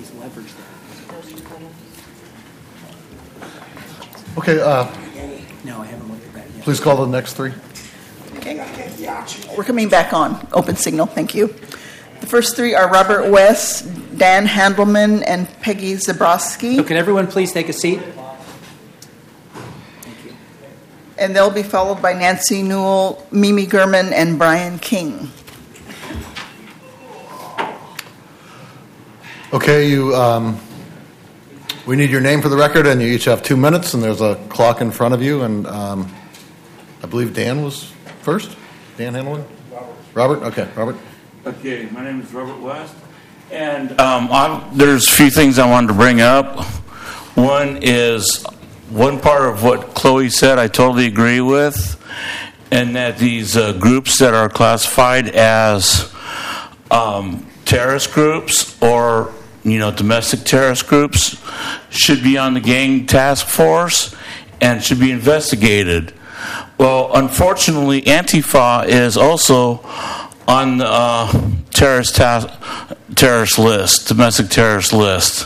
he's leveraged that. Okay, No, I haven't looked at that yet. please call the next three. Okay. We're coming back on. Open signal. Thank you. The first three are Robert West, Dan Handelman, and Peggy Zabrowski. So can everyone please take a seat? And they'll be followed by Nancy Newell, Mimi Gurman, and Brian King. Okay, we need your name for the record, and you each have 2 minutes, and there's a clock in front of you, and I believe Dan was first? Dan Handelman? Robert? Okay, Robert. Okay, my name is Robert West, and there's a few things I wanted to bring up. One is one part of what Chloe said I totally agree with, and that these groups that are classified as terrorist groups or domestic terrorist groups should be on the gang task force and should be investigated. Well, unfortunately, Antifa is also on the terrorist list, domestic terrorist list.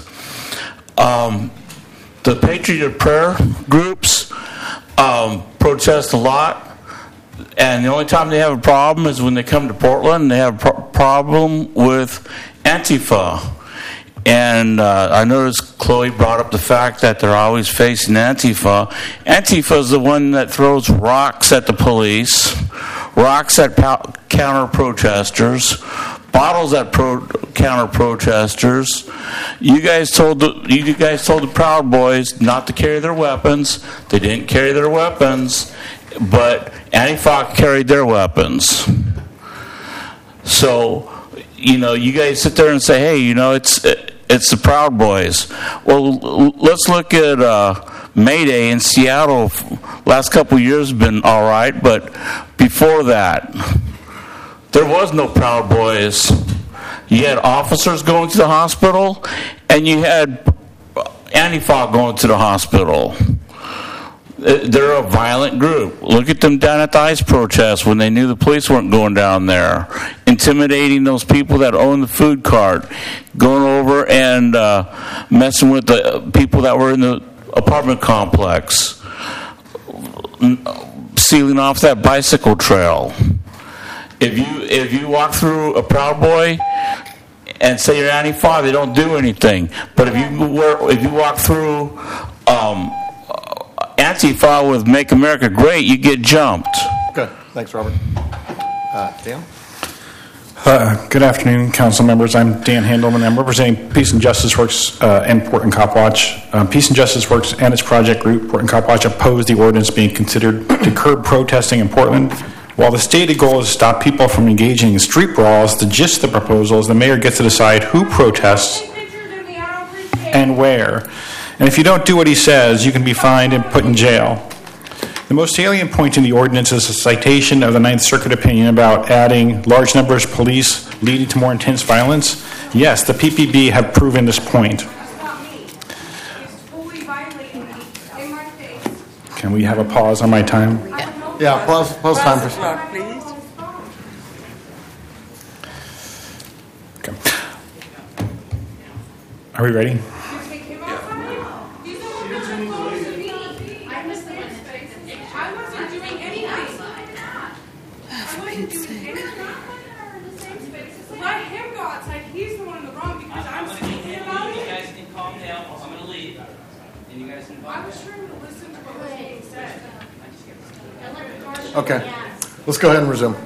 The Patriot Prayer groups protest a lot, and the only time they have a problem is when they come to Portland. They have a problem with Antifa. And I noticed Chloe brought up the fact that they're always facing Antifa. Antifa is the one that throws rocks at the police, rocks at counter-protesters, bottles at counter-protesters. You guys told the Proud Boys not to carry their weapons. They didn't carry their weapons, but Antifa carried their weapons. So, you guys sit there and say, hey, it's the Proud Boys. Well, let's look at May Day in Seattle. Last couple of years have been all right, but before that, there was no Proud Boys. You had officers going to the hospital, and you had Antifa going to the hospital. They're a violent group. Look at them down at the ICE protest when they knew the police weren't going down there, intimidating those people that own the food cart, going over and messing with the people that were in the apartment complex, sealing off that bicycle trail. If you walk through a Proud Boy and say you're Antifa, they don't do anything. But if you walk through Antifa with Make America Great, you get jumped. Okay, thanks, Robert. Dan? Good afternoon, council members. I'm Dan Handelman. I'm representing Peace and Justice Works and Portland Cop Watch. Peace and Justice Works and its project group, Portland Cop Watch, opposed the ordinance being considered to curb protesting in Portland. While the stated goal is to stop people from engaging in street brawls, the gist of the proposal is the mayor gets to decide who protests and where. And if you don't do what he says, you can be fined and put in jail. The most salient point in the ordinance is a citation of the Ninth Circuit opinion about adding large numbers of police leading to more intense violence. Yes, the PPB have proven this point. Can we have a pause on my time? Yeah, pause time for... Okay. Are we ready? Okay, let's go ahead and resume.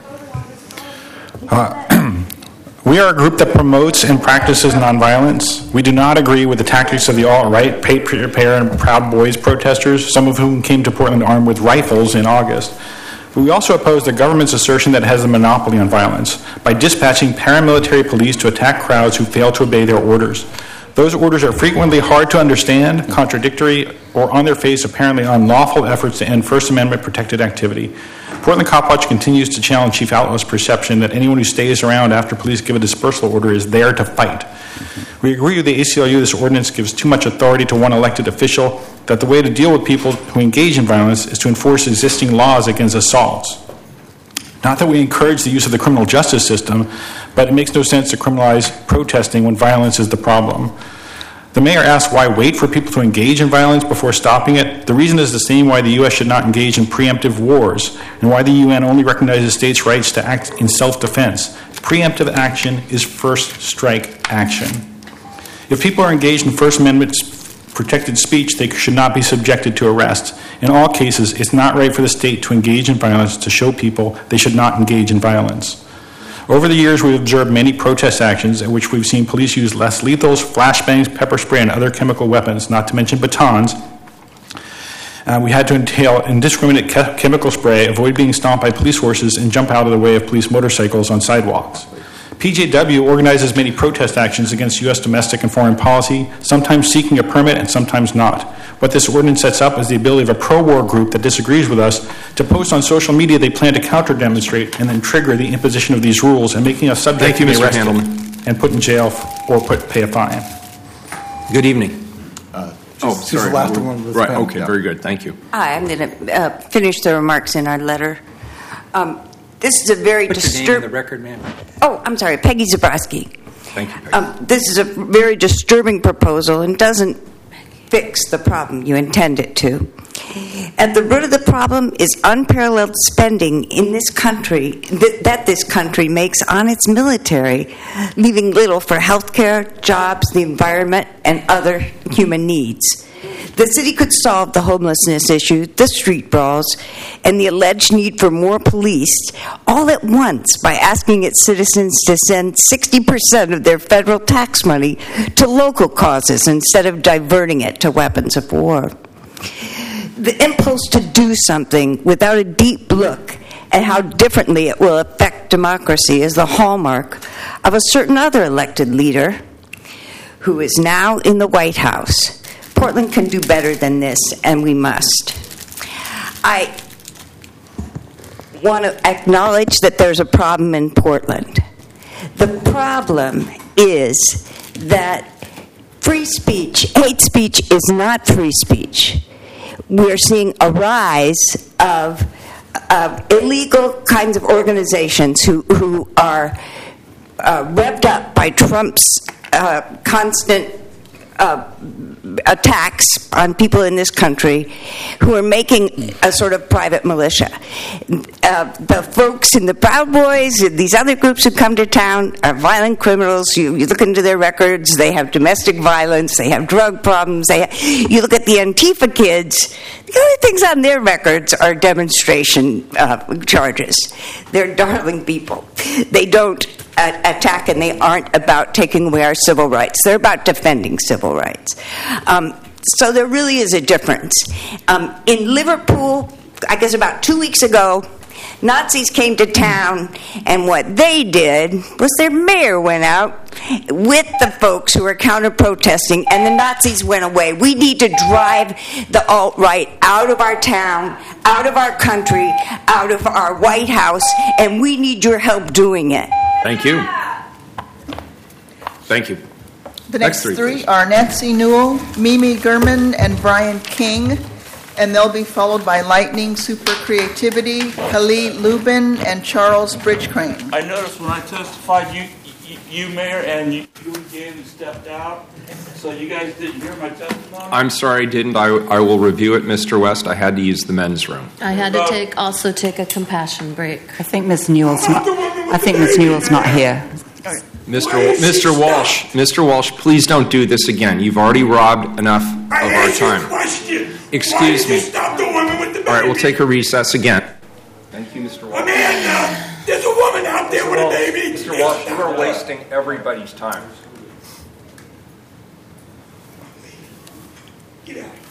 We are a group that promotes and practices nonviolence. We do not agree with the tactics of the alt-right, Patriot Prayer, and Proud Boys protesters, some of whom came to Portland armed with rifles in August. But we also oppose the government's assertion that it has a monopoly on violence by dispatching paramilitary police to attack crowds who fail to obey their orders. Those orders are frequently hard to understand, contradictory, or on their face apparently unlawful efforts to end First Amendment protected activity. Portland Cop Watch continues to challenge Chief Outlaw's perception that anyone who stays around after police give a dispersal order is there to fight. We agree with the ACLU this ordinance gives too much authority to one elected official, that the way to deal with people who engage in violence is to enforce existing laws against assaults. Not that we encourage the use of the criminal justice system, but it makes no sense to criminalize protesting when violence is the problem. The mayor asked why wait for people to engage in violence before stopping it. The reason is the same why the U.S. should not engage in preemptive wars and why the UN only recognizes states' rights to act in self-defense. Preemptive action is first strike action. If people are engaged in First Amendment protected speech, they should not be subjected to arrest. In all cases, it's not right for the state to engage in violence to show people they should not engage in violence. Over the years, we've observed many protest actions in which we've seen police use less lethals, flashbangs, pepper spray, and other chemical weapons, not to mention batons. We had to entail indiscriminate chemical spray, avoid being stomped by police horses, and jump out of the way of police motorcycles on sidewalks. PJW organizes many protest actions against U.S. domestic and foreign policy, sometimes seeking a permit and sometimes not. What this ordinance sets up is the ability of a pro-war group that disagrees with us to post on social media they plan to counter-demonstrate and then trigger the imposition of these rules and making us subject to be arrested and put in jail or pay a fine. Good evening. She's the last one of this Right, panel. okay, Yeah. very good, thank you. Hi, I'm going to finish the remarks in our letter. This is a very Put your name in the disturbing... record, ma'am. Oh, I'm sorry, Peggy Zabrowski. Thank you, Peggy. This is a very disturbing proposal and doesn't fix the problem you intend it to. At the root of the problem is unparalleled spending in this country that this country makes on its military, leaving little for health care, jobs, the environment, and other human needs. The city could solve the homelessness issue, the street brawls, and the alleged need for more police all at once by asking its citizens to send 60% of their federal tax money to local causes instead of diverting it to weapons of war. The impulse to do something without a deep look at how differently it will affect democracy is the hallmark of a certain other elected leader who is now in the White House. Portland can do better than this, and we must. I want to acknowledge that there's a problem in Portland. The problem is that free speech, hate speech, is not free speech. We're seeing a rise of illegal kinds of organizations who are revved up by Trump's constant attacks on people in this country who are making a sort of private militia. The folks in the Proud Boys, these other groups who come to town are violent criminals. You look into their records, they have domestic violence, they have drug problems. You look at the Antifa kids, the only things on their records are demonstration charges. They're darling people. They don't attack, and they aren't about taking away our civil rights. They're about defending civil rights. So there really is a difference. In Liverpool, I guess about 2 weeks ago, Nazis came to town, and what they did was their mayor went out with the folks who were counter-protesting, and the Nazis went away. We need to drive the alt-right out of our town, out of our country, out of our White House, and we need your help doing it. Thank you. Thank you. The next Next three please. are Nancy Newell, Mimi Gurman, and Brian King, and they'll be followed by Lightning Super Creativity, Khalid Lubin, and Charles Bridgecrane. I noticed when I testified, you Mayor, and you again stepped out, so you guys didn't hear my testimony? I'm sorry, I didn't. I will review it, Mr. West. I had to use the men's room. I had to also take a compassion break. I think Ms. Newell's not here. Mr. Walsh, please don't do this again. You've already robbed enough of our time. Excuse me. All right, we'll take a recess again. Thank you, Mr. Walsh. Amanda, there's a woman out there with a baby. Mr. Walsh, you are wasting everybody's time. Get out.